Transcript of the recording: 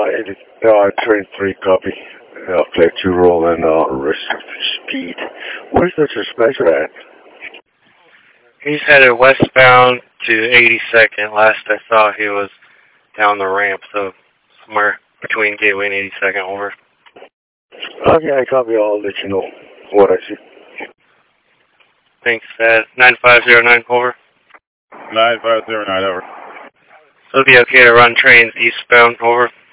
train 3 copy. Flight 2 roll and restricted speed. Where's the dispatcher at? He's headed westbound to 82nd. Last I saw, he was down the ramp, so somewhere between Gateway and 82nd, over. Okay, I copy. I'll let you know what I see. Thanks, 9509, over. 9509, over. So it'll be okay to run trains eastbound, over.